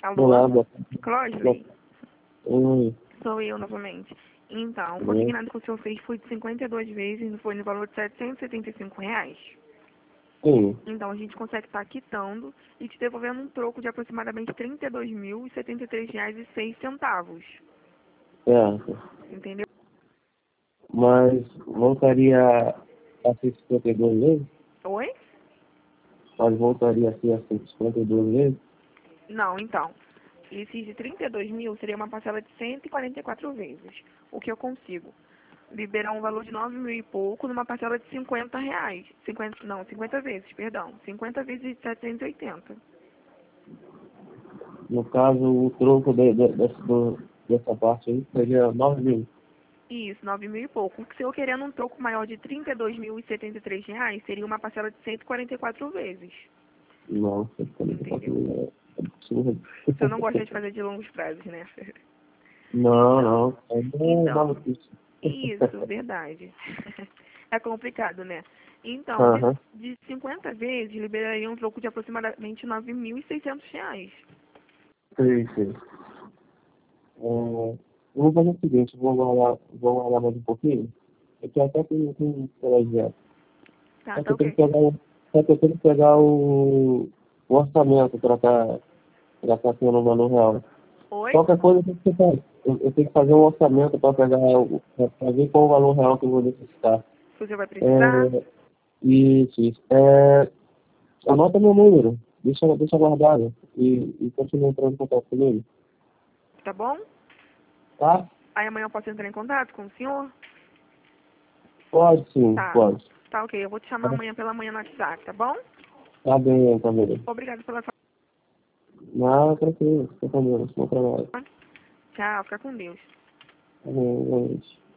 Olá, Alô? boa Closley? Oi. Sou eu novamente. Então, o consignado que o senhor fez foi de 52 vezes, foi no valor de R$ 775. Sim, Então, a gente consegue estar quitando e te devolvendo um troco de aproximadamente R$ 32.073,06. certo. Entendeu? Mas voltaria a ser 52 vezes? Oi? Mas voltaria a ser 52 vezes? Não, então. Esses de 32 mil seria uma parcela de 144 vezes. O que eu consigo? Liberar um valor de 9 mil e pouco numa parcela de R$ 50. 50, não, 50 vezes, perdão. 50 vezes de 780. No caso, o troco dessa parte aí seria 9 mil. Isso, 9 mil e pouco. Se eu querendo um troco maior de R$ 32.073, seria uma parcela de 144 vezes. Não, 144 Entendeu? mil é absurdo. Você não gosta de fazer de longos prazos, né? Não, Então, não. Ainda é então, maluquice. isso, verdade. É complicado, né? Então, Aham, de 50 vezes, liberaria um troco de aproximadamente R$ 9.600. sei, sei. Eu vou fazer o seguinte, vou guardar mais um pouquinho. Eu tô até com um colegiado. Tá, Só que tá eu tenho que ok. pegar, só que eu tenho que pegar o orçamento para tá tendo uma no real. Oi? Qualquer coisa eu tenho que fazer. Eu tenho que fazer um orçamento para pegar para ver qual o valor real que eu vou necessitar. Você vai precisar? É, isso. Anota meu número, deixa guardado e continua entrando em contato comigo. Tá bom? Tá? Aí amanhã eu posso entrar em contato com o senhor? Pode sim, Tá. pode. Tá ok. Eu vou te chamar amanhã pela manhã no WhatsApp, tá bom? Tá bem, tá bem. Obrigada pela sua. Não, tranquilo, fica com Deus, bom trabalho. Tchau, fica com Deus. Tá bem, boa noite.